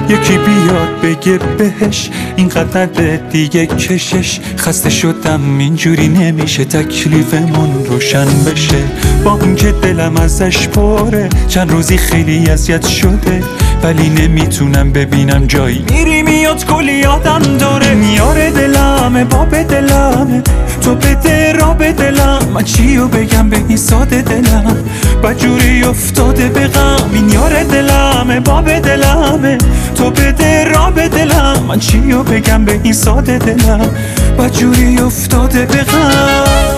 یکی بیاد بگه بهش اینقدر نده دیگه کشش. خسته شدم اینجوری نمیشه تکلیفمون روشن بشه. با اینکه دلم ازش پره چند روزی خیلی اذیت شده، ولی نمیتونم ببینم جایی میری میاد کلی یادم داره. میاره دلمه باب دلمه، تو بده را به دلم. من چیو بگم به این ساده دلم، بدجوری افتاده به غم. این یار دلمه باب دلمه، تو بده را به دلم. من چیو بگم به این ساده دلم، بدجوری افتاده به غم.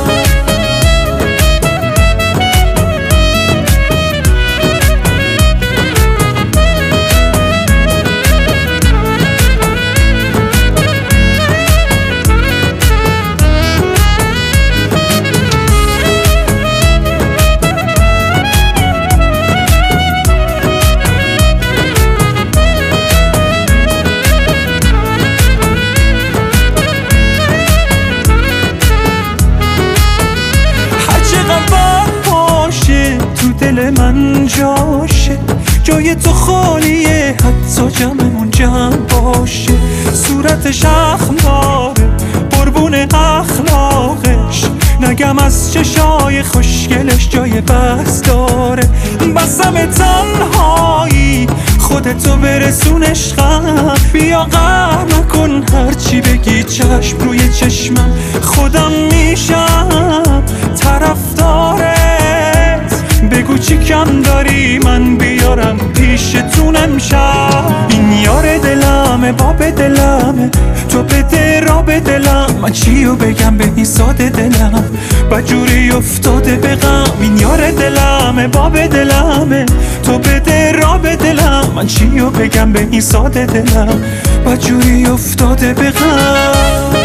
دل من جاشه، جای تو خالیه، حتی جمعمون جمع باشه. صورتش اخماره، قربون اخلاقش، نگم از چشای خوشگلش جای بس داره. بسم تنهایی خودتو برسون عشقم، بیا قهر نکن هرچی بگی چشم روی چشمم. خودم میشم طرفدارت، بگو چی کم داری من بیارم پیشتون امشب. این یار دلمه باب دلمه، تو بده را به دلم. من چیو بگم به این ساده دلم، بدجوری افتاده به غم. این یار دلمه باب دلمه، تو بده را به دلم. من چیو بگم به این ساده دلم، بدجوری افتاده به غم.